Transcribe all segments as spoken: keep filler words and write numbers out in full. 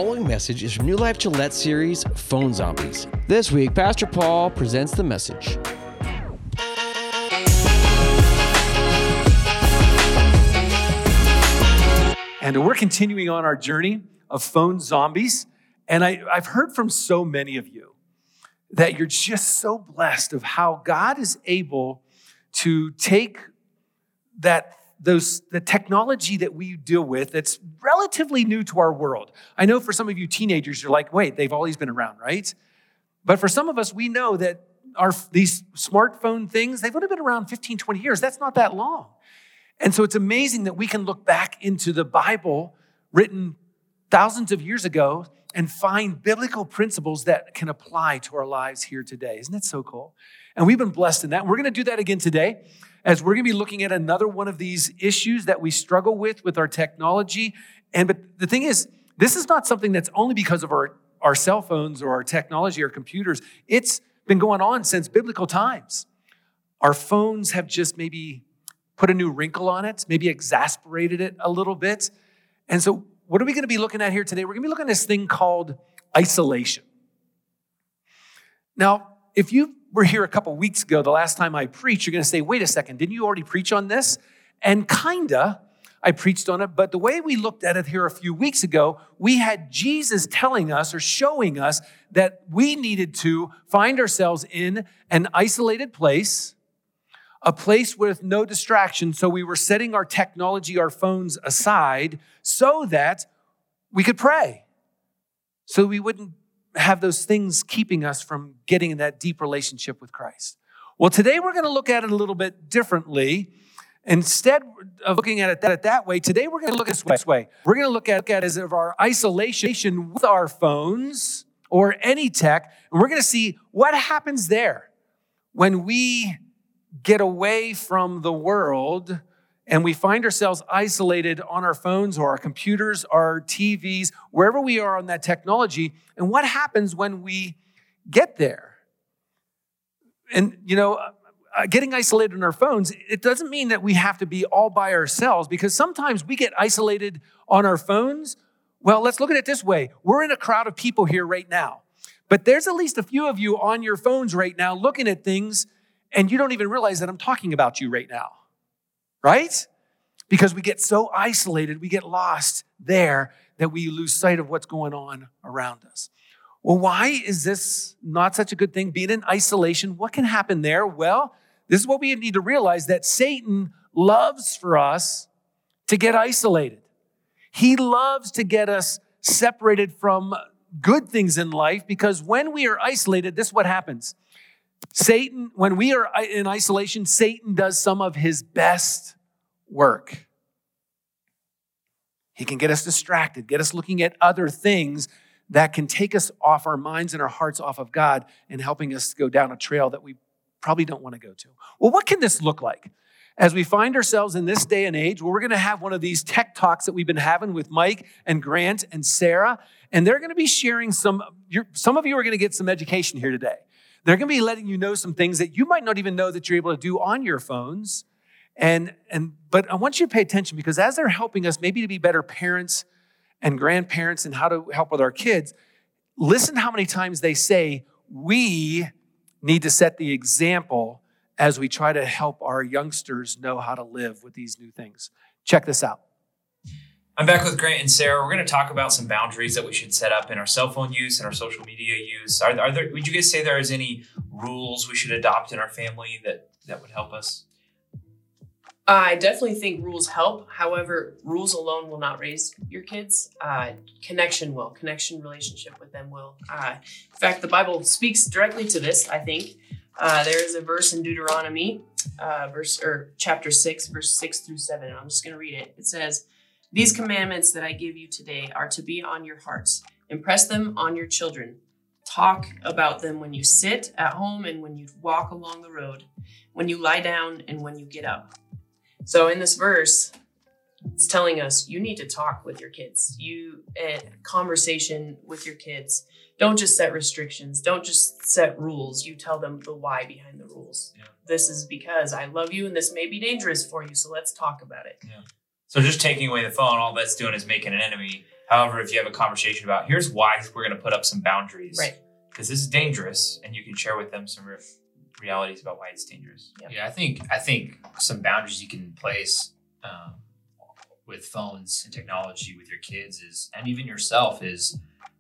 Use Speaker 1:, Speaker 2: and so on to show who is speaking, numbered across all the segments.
Speaker 1: following message is from New Life Gillette series, Phone Zombies. This week, Pastor Paul presents the message.
Speaker 2: And we're continuing on our journey of phone zombies. And I, I've heard from so many of you that you're just so blessed of how God is able to take that those the technology that we deal with that's relatively new to our world. I know for some of you teenagers, you're like, wait, they've always been around, right? But for some of us, we know that our these smartphone things, they've only been around fifteen, twenty years. That's not that long. And so it's amazing that we can look back into the Bible written thousands of years ago and find biblical principles that can apply to our lives here today. Isn't that so cool? And we've been blessed in that. And we're going to do that again today as we're going to be looking at another one of these issues that we struggle with with our technology. And but the thing is, this is not something that's only because of our, our cell phones or our technology or computers. It's been going on since biblical times. Our phones have just maybe put a new wrinkle on it, maybe exasperated it a little bit. And so what are we going to be looking at here today? We're going to be looking at this thing called isolation. Now, if you were here a couple weeks ago, the last time I preached, you're going to say, wait a second, didn't you already preach on this? And kinda, I preached on it, but the way we looked at it here a few weeks ago, we had Jesus telling us or showing us that we needed to find ourselves in an isolated place, a place with no distraction. So we were setting our technology, our phones aside so that we could pray. So we wouldn't have those things keeping us from getting in that deep relationship with Christ. Well, today we're going to look at it a little bit differently. Instead of looking at it that, that way, today we're going to look at it this way. We're going to look at it as of our isolation with our phones or any tech, and we're going to see what happens there when we get away from the world and we find ourselves isolated on our phones or our computers, our T Vs, wherever we are on that technology, and what happens when we get there. And, you know, getting isolated on our phones, it doesn't mean that we have to be all by ourselves, because sometimes we get isolated on our phones. Well, let's look at it this way. We're in a crowd of people here right now, but there's at least a few of you on your phones right now looking at things, and you don't even realize that I'm talking about you right now, right? Because we get so isolated, we get lost there that we lose sight of what's going on around us. Well, why is this not such a good thing, being in isolation? What can happen there? Well, this is what we need to realize, that Satan loves for us to get isolated. He loves to get us separated from good things in life, because when we are isolated, this is what happens. Satan, when we are in isolation, Satan does some of his best work. He can get us distracted, get us looking at other things that can take us off our minds and our hearts off of God and helping us go down a trail that we probably don't want to go to. Well, what can this look like? As we find ourselves in this day and age, where we're going to have one of these tech talks that we've been having with Mike and Grant and Sarah, and they're going to be sharing some, some of you are going to get some education here today. They're going to be letting you know some things that you might not even know that you're able to do on your phones. And, and but I want you to pay attention, because as they're helping us maybe to be better parents and grandparents and how to help with our kids, listen how many times they say, we need to set the example as we try to help our youngsters know how to live with these new things. Check this out.
Speaker 3: I'm back with Grant and Sarah. We're going to talk about some boundaries that we should set up in our cell phone use and our social media use. Are, are there? Would you guys say there is any rules we should adopt in our family that, that would help us?
Speaker 4: I definitely think rules help. However, rules alone will not raise your kids. Uh, connection will. Connection, relationship with them will. Uh, in fact, the Bible speaks directly to this, I think. Uh, there is a verse in Deuteronomy, uh, verse or chapter six, verse six through seven. I'm just going to read it. It says, "These commandments that I give you today are to be on your hearts. Impress them on your children. Talk about them when you sit at home and when you walk along the road, when you lie down and when you get up." So in this verse, it's telling us you need to talk with your kids. You uh, conversation with your kids. Don't just set restrictions. Don't just set rules. You tell them the why behind the rules. Yeah. This is because I love you and this may be dangerous for you. So let's talk about it.
Speaker 3: Yeah. So just taking away the phone, all that's doing is making an enemy However, if you have a conversation about here's why we're going to put up some boundaries,
Speaker 4: Right.
Speaker 3: because this is dangerous, and you can share with them some re- realities about why it's dangerous.
Speaker 4: Yep.
Speaker 5: Yeah, I think I think some boundaries you can place um, with phones and technology with your kids is, and even yourself is,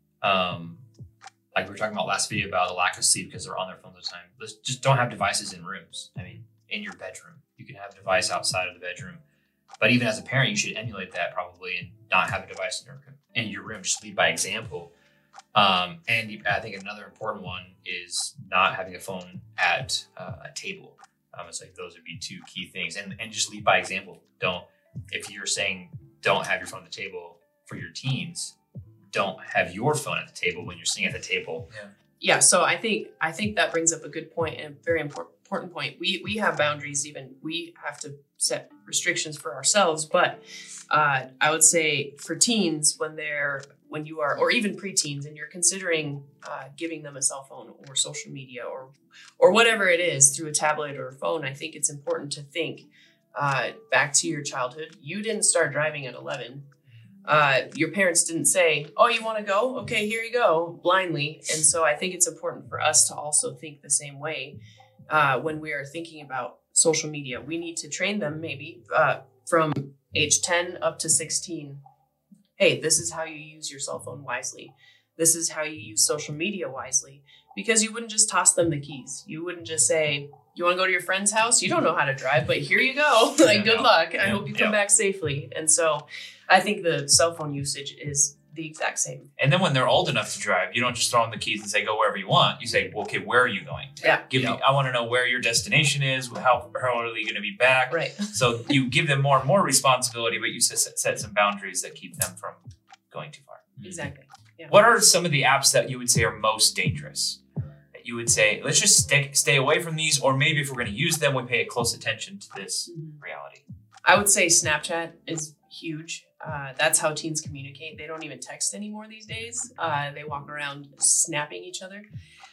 Speaker 5: um, like we were talking about last video about the lack of sleep because they're on their phones all the time. Let's just don't have devices in rooms. I mean, in your bedroom, you can have a device outside of the bedroom, but even as a parent, you should emulate that probably and not have a device in your in your room. Just lead by example. Um, and I think another important one is not having a phone at uh, a table. Um, it's like those would be two key things, and and just lead by example. Don't if you're saying don't have your phone at the table for your teens, don't have your phone at the table when you're sitting at the table.
Speaker 3: Yeah.
Speaker 4: Yeah, so I think I think that brings up a good point and a very important important point. We we have boundaries. Even we have to set restrictions for ourselves. But uh, I would say for teens, when they're when you are, or even preteens, and you're considering uh, giving them a cell phone or social media or or whatever it is through a tablet or a phone, I think it's important to think uh, back to your childhood. You didn't start driving at eleven. Uh, your parents didn't say, oh, you want to go? Okay, here you go, blindly. And so I think it's important for us to also think the same way uh, when we are thinking about social media. We need to train them maybe uh, from age ten up to sixteen. Hey, this is how you use your cell phone wisely. This is how you use social media wisely. Because you wouldn't just toss them the keys. You wouldn't just say, you want to go to your friend's house? You don't know how to drive, but here you go. Like,
Speaker 3: Yeah,
Speaker 4: good
Speaker 3: no.
Speaker 4: luck. I
Speaker 3: Yeah,
Speaker 4: hope you come
Speaker 3: yeah.
Speaker 4: back safely. And so I think the cell phone usage is the exact same.
Speaker 3: And then when they're old enough to drive, you don't just throw them the keys and say, go wherever you want. You say, well, okay, where are you going?
Speaker 4: Yeah.
Speaker 3: Give
Speaker 5: Yeah.
Speaker 3: me, I want to know where your destination is, how, how early are you going to be back?
Speaker 4: Right.
Speaker 3: So you give them more and more responsibility, but you set, set some boundaries that keep them from going too far.
Speaker 4: Exactly. Yeah.
Speaker 3: What are some of the apps that you would say are most dangerous? That you would say, let's just stay, stay away from these, or maybe if we're going to use them, we pay close attention to this
Speaker 4: Mhm.
Speaker 3: reality.
Speaker 4: I would say Snapchat is huge. Uh, that's how teens communicate. They don't even text anymore these days. Uh, they walk around snapping each other.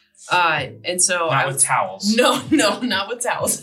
Speaker 4: Uh, and so
Speaker 3: Not
Speaker 4: I
Speaker 3: with
Speaker 4: would,
Speaker 3: towels.
Speaker 4: no, no, not with towels.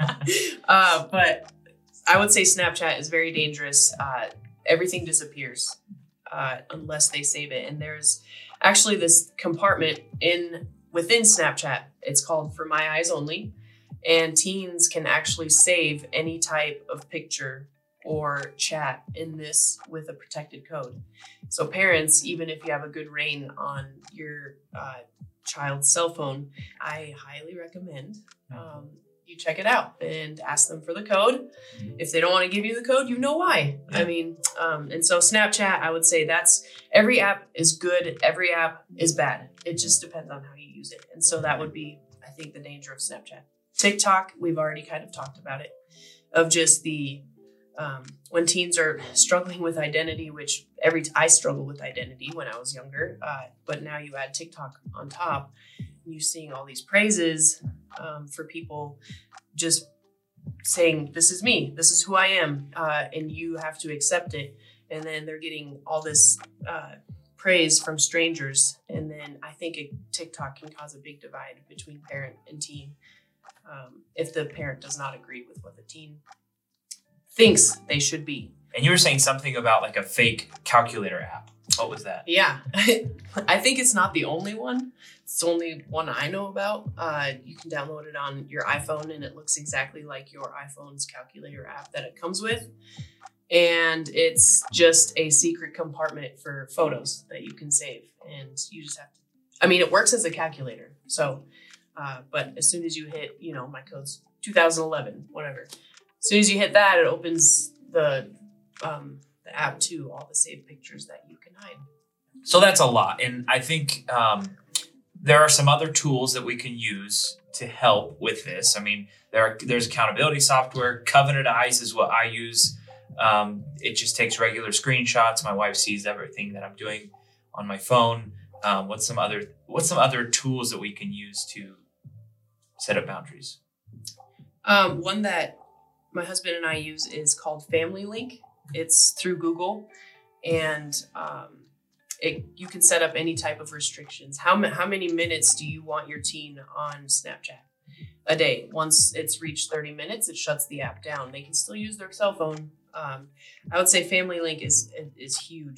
Speaker 4: uh, but I would say Snapchat is very dangerous. Uh, everything disappears uh, unless they save it. And there's actually this compartment in within Snapchat. It's called For My Eyes Only. And teens can actually save any type of picture or chat in this with a protected code. So parents, even if you have a good reign on your uh, child's cell phone, I highly recommend um, you check it out and ask them for the code. If they don't want to give you the code, you know why. I mean, um, and so Snapchat, I would say that's every app is good. Every app is bad. It just depends on how you use it. And so that would be, I think, the danger of Snapchat. TikTok, we've already kind of talked about it, of just the um, when teens are struggling with identity, which every t- I struggled with identity when I was younger, uh, but now you add TikTok on top, and you seeing all these praises um, for people just saying, "This is me, this is who I am," uh, and you have to accept it, and then they're getting all this uh, praise from strangers, and then I think it, TikTok can cause a big divide between parent and teen. Um, if the parent does not agree with what the teen thinks they should be.
Speaker 3: And you were saying something about like a fake calculator app. What was that?
Speaker 4: Yeah, I think it's not the only one. It's the only one I know about. Uh, you can download it on your iPhone and it looks exactly like your iPhone's calculator app that it comes with. And it's just a secret compartment for photos that you can save. And you just have to, I mean, it works as a calculator. So Uh, but as soon as you hit, you know, my code's two thousand eleven, whatever. As soon as you hit that, it opens the um, the app to all the saved pictures that you can hide.
Speaker 3: So that's a lot. And I think um, there are some other tools that we can use to help with this. I mean, there are, there's accountability software. Covenant Eyes is what I use. Um, it just takes regular screenshots. My wife sees everything that I'm doing on my phone. Um, what's some other what's some other tools that we can use to set up boundaries?
Speaker 4: Um, one that my husband and I use is called Family Link. It's through Google, and um, it you can set up any type of restrictions. How ma- how many minutes do you want your teen on Snapchat a day? Once it's reached thirty minutes, it shuts the app down. They can still use their cell phone. Um, I would say Family Link is is huge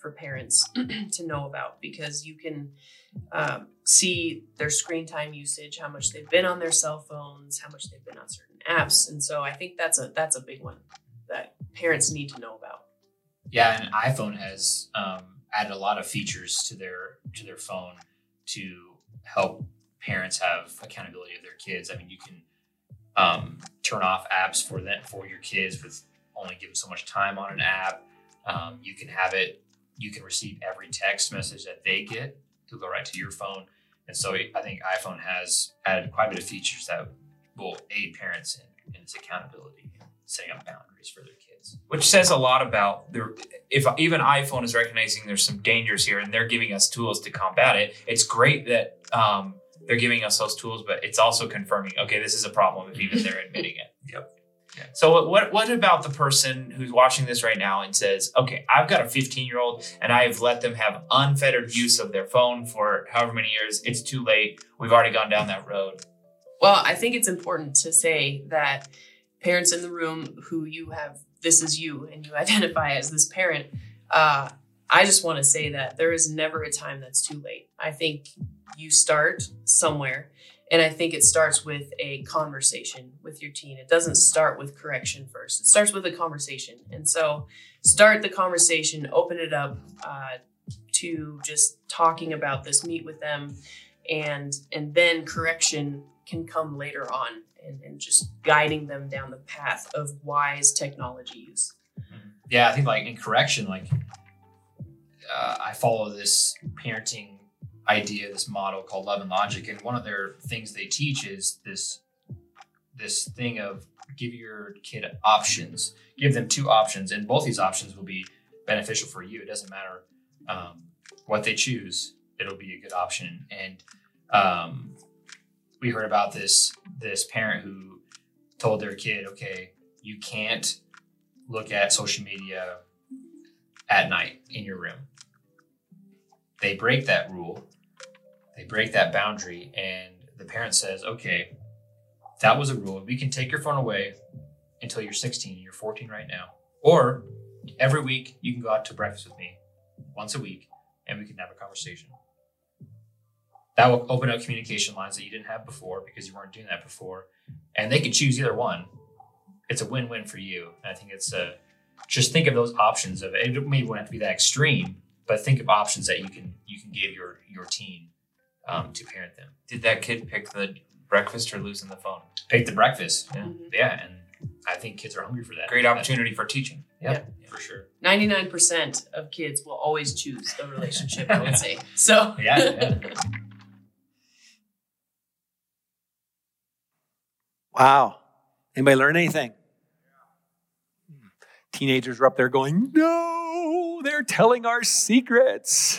Speaker 4: for parents to know about, because you can um, see their screen time usage, how much they've been on their cell phones, how much they've been on certain apps. And so I think that's a that's a big one that parents need to know about.
Speaker 5: Yeah, and iPhone has um, added a lot of features to their to their phone to help parents have accountability of their kids. I mean, you can um, turn off apps for them for your kids with only giving so much time on an app. Um, you can have it. You can receive every text message that they get to go right to your phone. And so I think iPhone has added quite a bit of features that will aid parents in, in its accountability and setting up boundaries for their kids.
Speaker 3: Which says a lot about their, if even iPhone is recognizing there's some dangers here and they're giving us tools to combat it. It's great that um, they're giving us those tools, but it's also confirming, okay, this is a problem if even they're admitting it. Yep. Yeah. So what what about the person who's watching this right now and says, okay, I've got a fifteen year old and I've let them have unfettered use of their phone for however many years. It's too late. We've already gone down that road.
Speaker 4: Well, I think it's important to say that parents in the room who you have, this is you and you identify as this parent, uh, I just want to say that there is never a time that's too late. I think you start somewhere. And I think it starts with a conversation with your teen. It doesn't start with correction first. It starts with a conversation. And so start the conversation, open it up uh, to just talking about this, meet with them, and and then correction can come later on, and, and just guiding them down the path of wise technology use.
Speaker 5: Yeah, I think like in correction, like uh, I follow this parenting idea, this model called Love and Logic, and one of their things they teach is this this thing of give your kid options, give them two options, and both these options will be beneficial for you. It doesn't matter um, what they choose; it'll be a good option. And um, we heard about this this parent who told their kid, "Okay, you can't look at social media at night in your room." They break that rule. They break that boundary, and the parent says, okay, that was a rule. We can take your phone away until you're sixteen. You're fourteen right now. Or every week you can go out to breakfast with me once a week, and we can have a conversation. That will open up communication lines that you didn't have before because you weren't doing that before. And they can choose either one. It's a win-win for you. And I think it's a, just think of those options of it. It maybe won't have to be that extreme, but think of options that you can you can give your your teen um, to parent them.
Speaker 3: Did that kid pick the breakfast or losing the phone?
Speaker 5: Pick the breakfast.
Speaker 3: Yeah,
Speaker 4: Mhm.
Speaker 5: yeah, and I think kids are hungry for that.
Speaker 3: Great opportunity for teaching.
Speaker 5: Yeah,
Speaker 4: Yeah.
Speaker 5: for sure.
Speaker 4: ninety-nine percent of kids will always choose the relationship, I would say. So
Speaker 5: Yeah, yeah.
Speaker 2: Wow. Anybody learn anything? Teenagers are up there going, no, they're telling our secrets.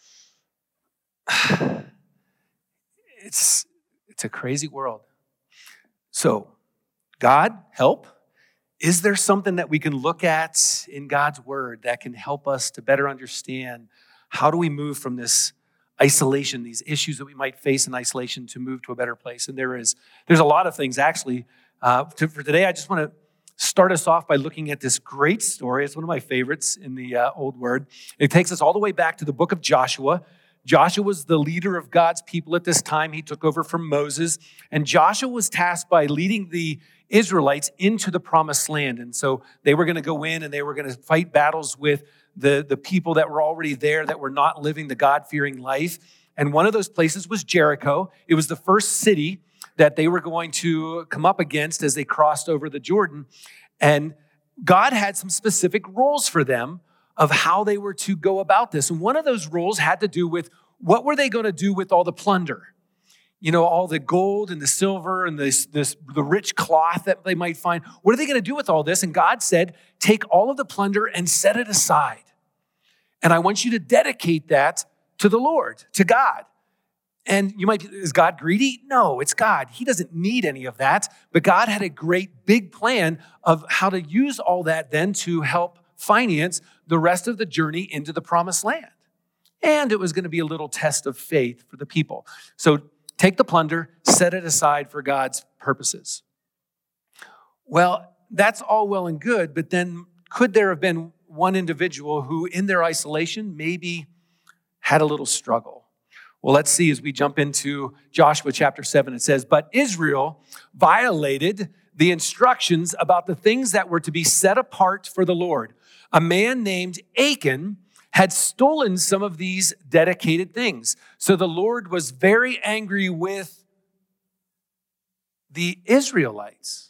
Speaker 2: It's, it's a crazy world. So, God, help. Is there something that we can look at in God's word that can help us to better understand how do we move from this isolation, these issues that we might face in isolation, to move to a better place? And there is, there's a lot of things actually. Uh, to, for today, I just want to start us off by looking at this great story. It's one of my favorites in the uh, Old Word. It takes us all the way back to the book of Joshua. Joshua was the leader of God's people at this time. He took over from Moses, and Joshua was tasked by leading the Israelites into the promised land. And so they were going to go in and they were going to fight battles with the, the people that were already there that were not living the God-fearing life. And one of those places was Jericho. It was the first city that they were going to come up against as they crossed over the Jordan. And God had some specific rules for them of how they were to go about this. And one of those rules had to do with what were they going to do with all the plunder? You know, all the gold and the silver and this, this the rich cloth that they might find. What are they going to do with all this? And God said, take all of the plunder and set it aside. And I want you to dedicate that to the Lord, to God. And you might be, is God greedy? No, it's God. He doesn't need any of that. But God had a great big plan of how to use all that then to help finance the rest of the journey into the promised land. And it was going to be a little test of faith for the people. So take the plunder, set it aside for God's purposes. Well, that's all well and good, but then could there have been one individual who in their isolation maybe had a little struggle. Well, let's see as we jump into Joshua chapter seven. It says, but Israel violated the instructions about the things that were to be set apart for the Lord. A man named Achan had stolen some of these dedicated things. So the Lord was very angry with the Israelites,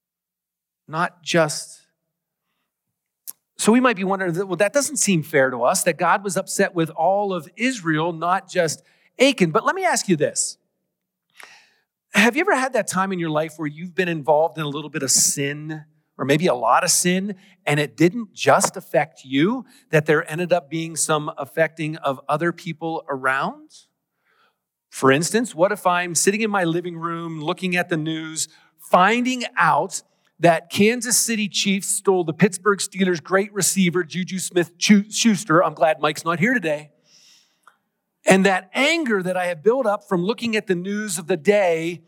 Speaker 2: not just. So we might be wondering, well, that doesn't seem fair to us, that God was upset with all of Israel, not just Achan. But let me ask you this. Have you ever had that time in your life where you've been involved in a little bit of sin, or maybe a lot of sin, and it didn't just affect you, that there ended up being some affecting of other people around? For instance, what if I'm sitting in my living room looking at the news, finding out that Kansas City Chiefs stole the Pittsburgh Steelers' great receiver, Juju Smith-Schuster. I'm glad Mike's not here today. And that anger that I have built up from looking at the news of the day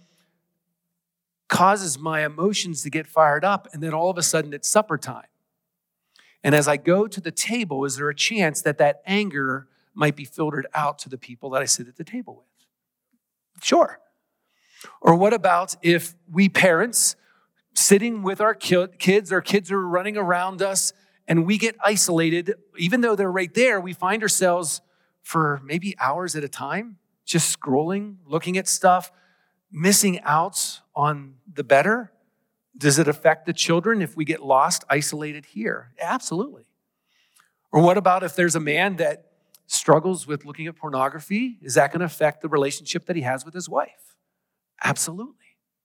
Speaker 2: causes my emotions to get fired up. And then all of a sudden it's supper time. And as I go to the table, is there a chance that that anger might be filtered out to the people that I sit at the table with? Sure. Or what about if we parents sitting with our kids, our kids are running around us, and we get isolated, even though they're right there, we find ourselves for maybe hours at a time, just scrolling, looking at stuff, missing out on the better? Does it affect the children if we get lost, isolated here? Absolutely. Or what about if there's a man that struggles with looking at pornography? Is that going to affect the relationship that he has with his wife? Absolutely.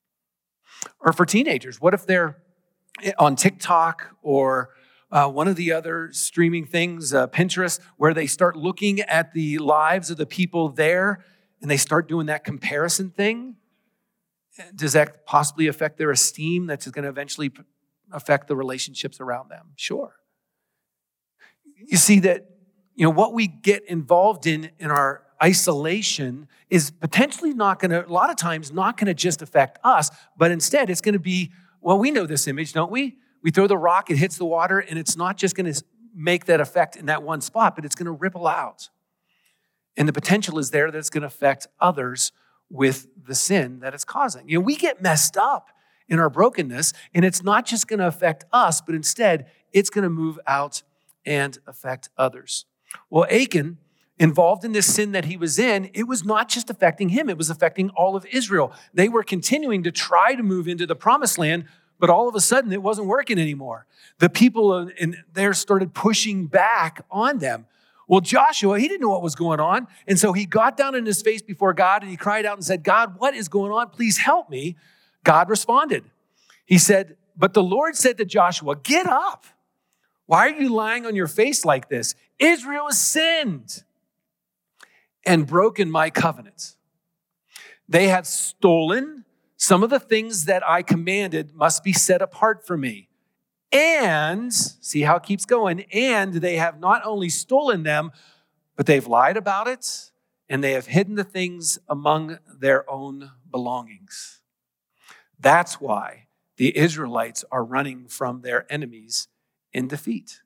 Speaker 2: Or for teenagers, what if they're on TikTok or uh, one of the other streaming things, uh, Pinterest, where they start looking at the lives of the people there and they start doing that comparison thing? Does that possibly affect their esteem that's going to eventually affect the relationships around them? Sure. You see that, you know, what we get involved in in our isolation is potentially not going to, a lot of times, not going to just affect us, but instead it's going to be, well, we know this image, don't we? We throw the rock, it hits the water, and it's not just going to make that effect in that one spot, but it's going to ripple out. And the potential is there that it's going to affect others with the sin that it's causing. You know, we get messed up in our brokenness, and it's not just going to affect us, but instead it's going to move out and affect others. Well, Achan, involved in this sin that he was in, it was not just affecting him, it was affecting all of Israel. They were continuing to try to move into the promised land, but all of a sudden it wasn't working anymore. The people in there started pushing back on them. Well, Joshua, he didn't know what was going on, and so he got down on his face before God and he cried out and said, God, what is going on? Please help me. God responded. He said, but the Lord said to Joshua, get up. Why are you lying on your face like this? Israel has sinned and broken my covenant. They have stolen some of the things that I commanded must be set apart for me. And, see how it keeps going, and they have not only stolen them, but they've lied about it, and they have hidden the things among their own belongings. That's why the Israelites are running from their enemies in defeat.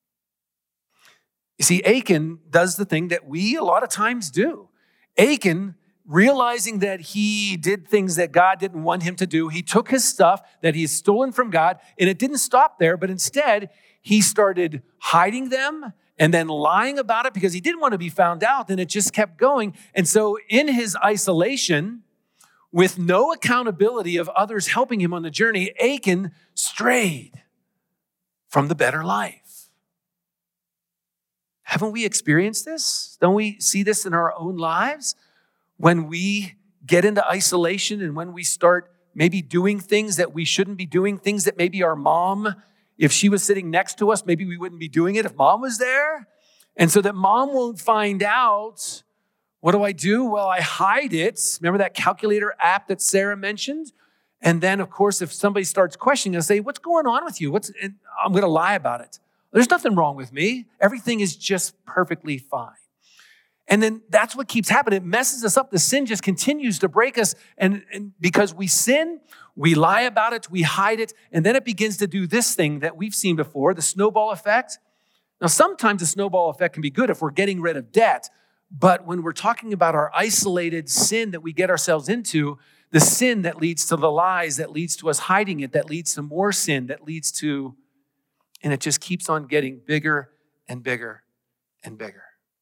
Speaker 2: You see, Achan does the thing that we a lot of times do. Achan, realizing that he did things that God didn't want him to do, he took his stuff that he had stolen from God, and it didn't stop there, but instead he started hiding them and then lying about it because he didn't want to be found out, and it just kept going. And so in his isolation, with no accountability of others helping him on the journey, Achan strayed from the better life. Haven't we experienced this? Don't we see this in our own lives? When we get into isolation and when we start maybe doing things that we shouldn't be doing, things that maybe our mom, if she was sitting next to us, maybe we wouldn't be doing it if mom was there. And so that mom won't find out, what do I do? Well, I hide it. Remember that calculator app that Sarah mentioned? And then, of course, if somebody starts questioning, I'll say, what's going on with you? What's? And I'm going to lie about it. There's nothing wrong with me. Everything is just perfectly fine. And then that's what keeps happening. It messes us up. The sin just continues to break us. And, and because we sin, we lie about it, we hide it, and then it begins to do this thing that we've seen before, the snowball effect. Now, sometimes the snowball effect can be good if we're getting rid of debt, but when we're talking about our isolated sin that we get ourselves into, the sin that leads to the lies, that leads to us hiding it, that leads to more sin, that leads to, and it just keeps on getting bigger and bigger and bigger.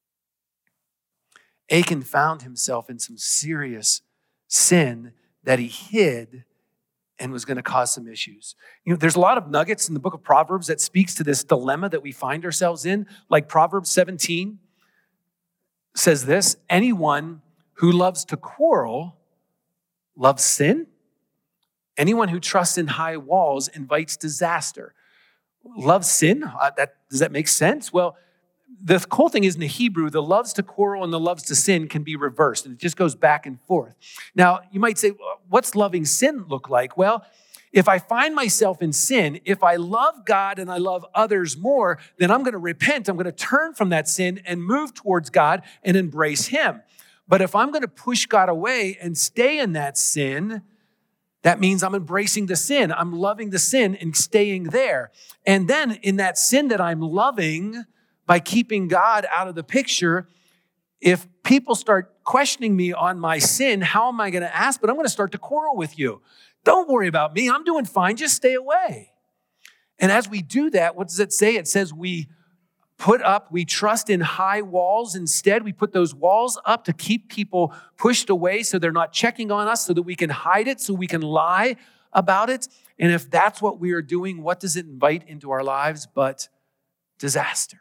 Speaker 2: Achan found himself in some serious sin that he hid and was going to cause some issues. You know, there's a lot of nuggets in the book of Proverbs that speaks to this dilemma that we find ourselves in. Like Proverbs seventeen says this, anyone who loves to quarrel loves sin. Anyone who trusts in high walls invites disaster. Loves sin? Uh, that, does that make sense? Well, the cool thing is in the Hebrew, the loves to quarrel and the loves to sin can be reversed, and it just goes back and forth. Now, you might say, what's loving sin look like? Well, if I find myself in sin, if I love God and I love others more, then I'm going to repent. I'm going to turn from that sin and move towards God and embrace him. But if I'm going to push God away and stay in that sin, that means I'm embracing the sin. I'm loving the sin and staying there. And then in that sin that I'm loving, by keeping God out of the picture, if people start questioning me on my sin, how am I going to ask? But I'm going to start to quarrel with you. Don't worry about me. I'm doing fine. Just stay away. And as we do that, what does it say? It says we put up, we trust in high walls. Instead, we put those walls up to keep people pushed away so they're not checking on us, so that we can hide it, so we can lie about it. And if that's what we are doing, what does it invite into our lives but disaster?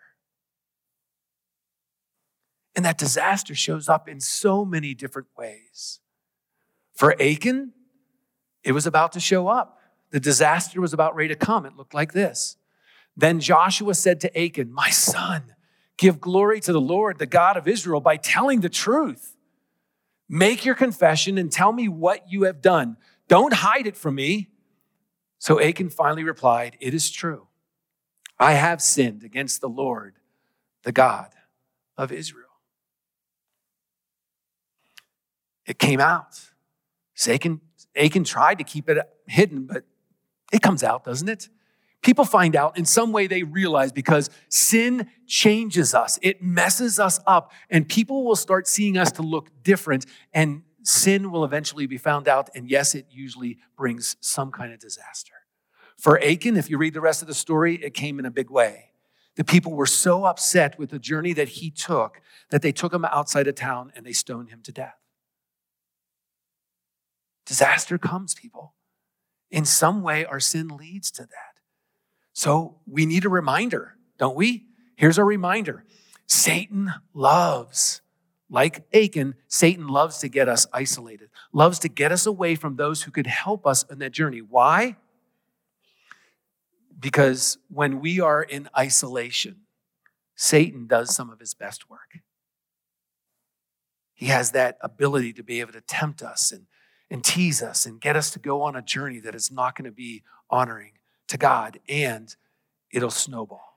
Speaker 2: And that disaster shows up in so many different ways. For Achan, it was about to show up. The disaster was about ready to come. It looked like this. Then Joshua said to Achan, my son, give glory to the Lord, the God of Israel, by telling the truth. Make your confession and tell me what you have done. Don't hide it from me. So Achan finally replied, it is true. I have sinned against the Lord, the God of Israel. It came out. Achan, Achan tried to keep it hidden, but it comes out, doesn't it? People find out in some way, they realize, because sin changes us. It messes us up, and people will start seeing us to look different, and sin will eventually be found out. And yes, it usually brings some kind of disaster. For Achan, if you read the rest of the story, it came in a big way. The people were so upset with the journey that he took that they took him outside of town and they stoned him to death. Disaster comes, people. In some way, our sin leads to that. So we need a reminder, don't we? Here's a reminder. Satan loves, like Achan, Satan loves to get us isolated, loves to get us away from those who could help us in that journey. Why? Because when we are in isolation, Satan does some of his best work. He has that ability to be able to tempt us and and tease us and get us to go on a journey that is not going to be honoring to God, and it'll snowball.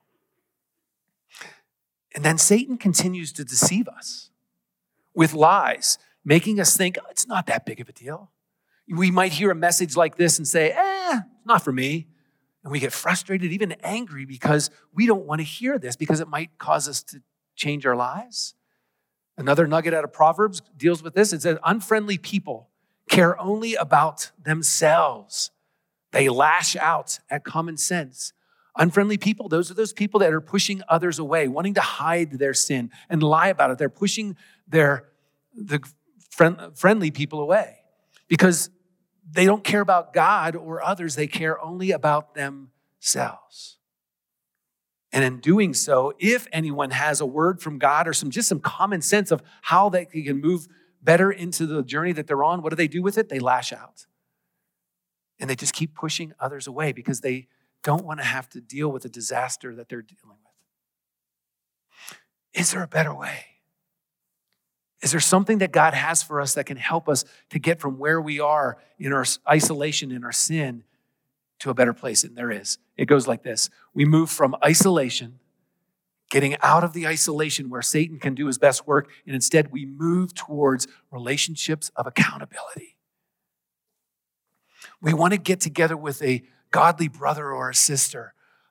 Speaker 2: And then Satan continues to deceive us with lies, making us think, oh, it's not that big of a deal. We might hear a message like this and say, eh, not for me. And we get frustrated, even angry, because we don't want to hear this because it might cause us to change our lives. Another nugget out of Proverbs deals with this. It says, unfriendly people care only about themselves. They lash out at common sense. Unfriendly people, those are those people that are pushing others away, wanting to hide their sin and lie about it. They're pushing their the friend, friendly people away because they don't care about God or others. They care only about themselves. And in doing so, if anyone has a word from God or some just some common sense of how they can move better into the journey that they're on, what do they do with it? They lash out. And they just keep pushing others away because they don't want to have to deal with the disaster that they're dealing with. Is there a better way? Is there something that God has for us that can help us to get from where we are in our isolation, in our sin, to a better place? And there is. It goes like this. We move from isolation, getting out of the isolation where Satan can do his best work, and instead we move towards relationships of accountability. We want to get together with a godly brother or a sister,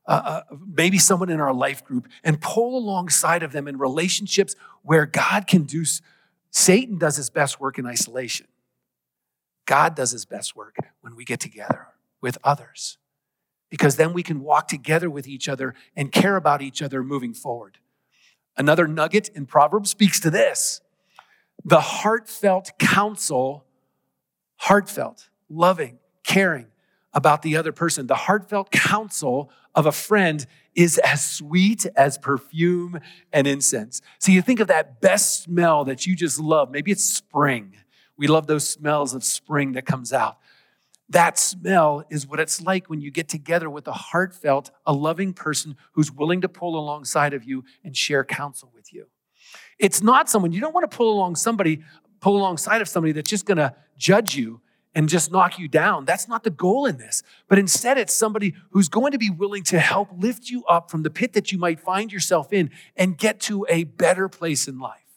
Speaker 2: uh, uh, maybe someone in our life group, and pull alongside of them in relationships where God can do, Satan does his best work in isolation. God does his best work when we get together with others, because then we can walk together with each other and care about each other moving forward. Another nugget in Proverbs speaks to this. The heartfelt counsel, heartfelt, loving, caring about the other person, the heartfelt counsel of a friend is as sweet as perfume and incense. So you think of that best smell that you just love. Maybe it's spring. We love those smells of spring that comes out. That smell is what it's like when you get together with a heartfelt, a loving person who's willing to pull alongside of you and share counsel with you. It's not someone, you don't want to pull along somebody, pull alongside of somebody that's just going to judge you and just knock you down. That's not the goal in this. But instead, it's somebody who's going to be willing to help lift you up from the pit that you might find yourself in and get to a better place in life.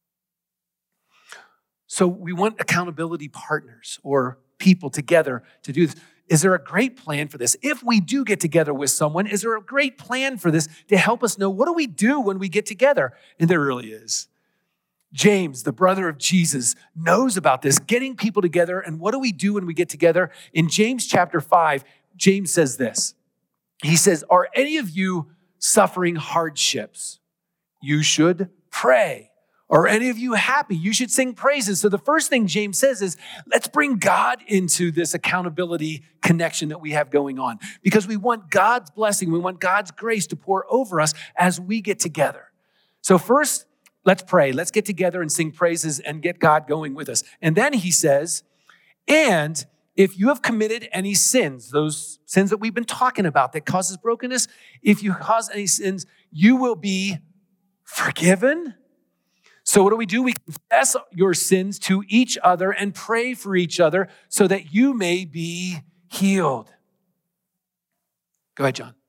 Speaker 2: So we want accountability partners or people together to do this. Is there a great plan for this? If we do get together with someone, is there a great plan for this to help us know what do we do when we get together? And there really is. James, the brother of Jesus, knows about this, getting people together. And what do we do when we get together? In James chapter five, James says this. He says, are any of you suffering hardships? You should pray. Are any of you happy? You should sing praises. So the first thing James says is, let's bring God into this accountability connection that we have going on, because we want God's blessing. We want God's grace to pour over us as we get together. So first, let's pray. Let's get together and sing praises and get God going with us. And then he says, and if you have committed any sins, those sins that we've been talking about that causes brokenness, if you cause any sins, you will be forgiven. So what do we do? We confess your sins to each other and pray for each other so that you may be healed. Go ahead, John.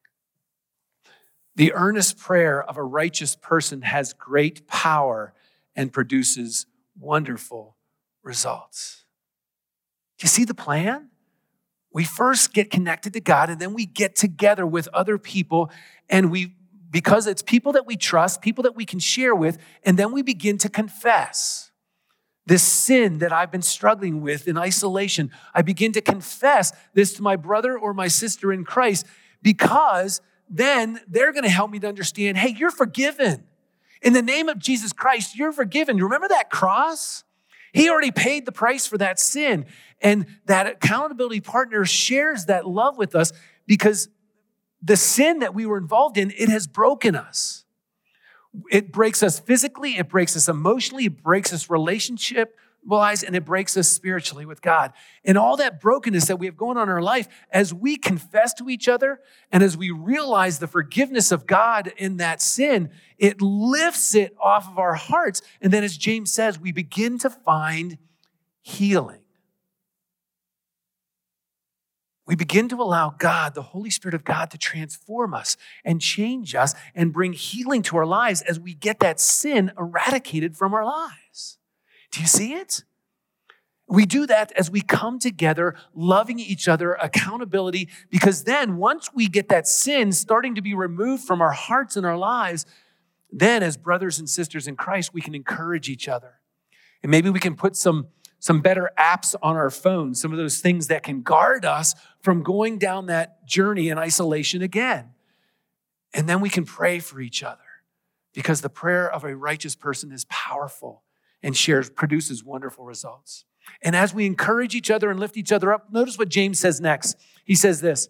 Speaker 2: The earnest prayer of a righteous person has great power and produces wonderful results. Do you see the plan? We first get connected to God, and then we get together with other people, and we because it's people that we trust, people that we can share with, and then we begin to confess this sin that I've been struggling with in isolation. I begin to confess this to my brother or my sister in Christ, because then they're going to help me to understand, hey, you're forgiven. In the name of Jesus Christ, you're forgiven. Remember that cross? He already paid the price for that sin. And that accountability partner shares that love with us, because the sin that we were involved in, it has broken us. It breaks us physically, it breaks us emotionally, it breaks us relationship-wise, and it breaks us spiritually with God. And all that brokenness that we have going on in our life, as we confess to each other and as we realize the forgiveness of God in that sin, it lifts it off of our hearts. And then, as James says, we begin to find healing. We begin to allow God, the Holy Spirit of God, to transform us and change us and bring healing to our lives as we get that sin eradicated from our lives. Do you see it? We do that as we come together, loving each other, accountability, because then once we get that sin starting to be removed from our hearts and our lives, then as brothers and sisters in Christ, we can encourage each other. And maybe we can put some Some better apps on our phones, some of those things that can guard us from going down that journey in isolation again. And then we can pray for each other, because the prayer of a righteous person is powerful and shares, produces wonderful results. And as we encourage each other and lift each other up, notice what James says next. He says this,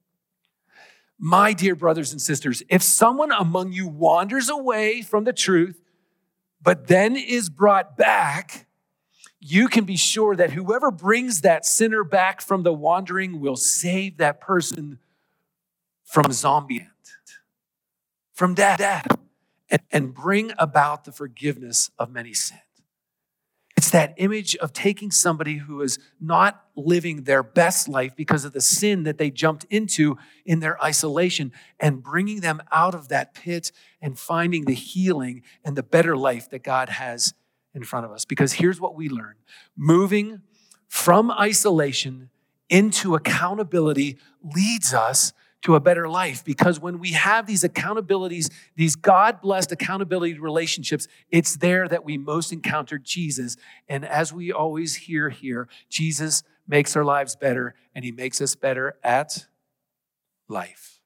Speaker 2: my dear brothers and sisters, if someone among you wanders away from the truth, but then is brought back, you can be sure that whoever brings that sinner back from the wandering will save that person from zombie, from death, and, and bring about the forgiveness of many sins. It's that image of taking somebody who is not living their best life because of the sin that they jumped into in their isolation, and bringing them out of that pit and finding the healing and the better life that God has in front of us. Because here's what we learn. Moving from isolation into accountability leads us to a better life. Because when we have these accountabilities, these God-blessed accountability relationships, it's there that we most encounter Jesus. And as we always hear here, Jesus makes our lives better, and he makes us better at life.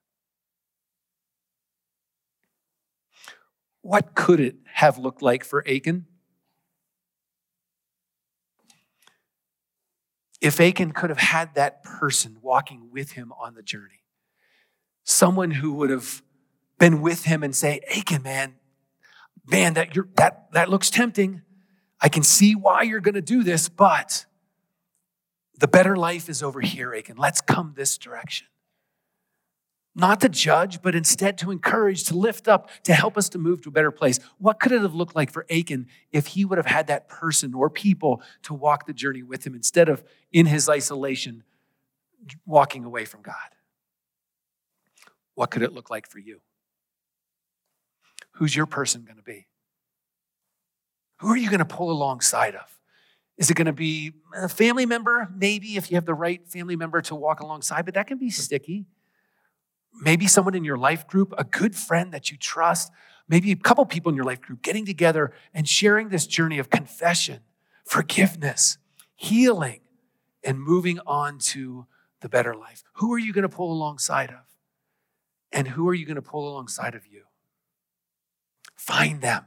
Speaker 2: What could it have looked like for Achan? If Achan could have had that person walking with him on the journey, someone who would have been with him and say, Achan, man, man, that you're, that that looks tempting. I can see why you're going to do this, but the better life is over here, Achan. Let's come this direction. Not to judge, but instead to encourage, to lift up, to help us to move to a better place. What could it have looked like for Achan if he would have had that person or people to walk the journey with him instead of in his isolation, walking away from God? What could it look like for you? Who's your person going to be? Who are you going to pull alongside of? Is it going to be a family member? Maybe if you have the right family member to walk alongside, but that can be sticky. Maybe someone in your life group, a good friend that you trust, maybe a couple people in your life group getting together and sharing this journey of confession, forgiveness, healing, and moving on to the better life. Who are you going to pull alongside of? And who are you going to pull alongside of you? Find them.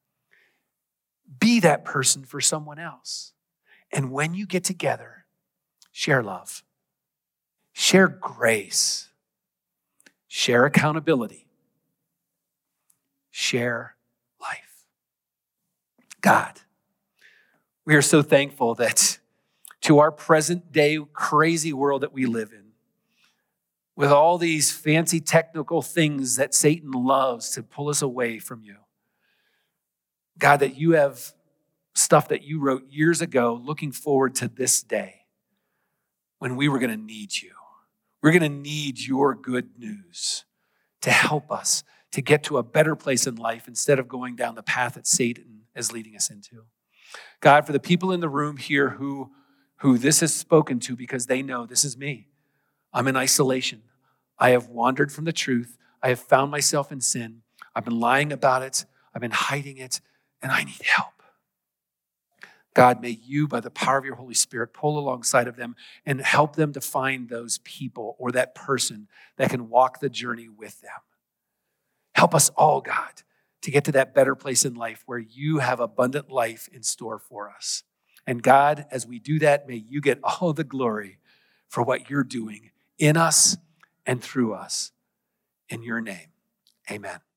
Speaker 2: Be that person for someone else. And when you get together, share love, share grace, share accountability, share life. God, we are so thankful that to our present day crazy world that we live in, with all these fancy technical things that Satan loves to pull us away from you, God, that you have stuff that you wrote years ago looking forward to this day when we were going to need you. We're going to need your good news to help us to get to a better place in life instead of going down the path that Satan is leading us into. God, for the people in the room here who, who this has spoken to because they know this is me. I'm in isolation. I have wandered from the truth. I have found myself in sin. I've been lying about it. I've been hiding it, and I need help. God, may you, by the power of your Holy Spirit, pull alongside of them and help them to find those people or that person that can walk the journey with them. Help us all, God, to get to that better place in life where you have abundant life in store for us. And God, as we do that, may you get all the glory for what you're doing in us and through us. In your name, amen.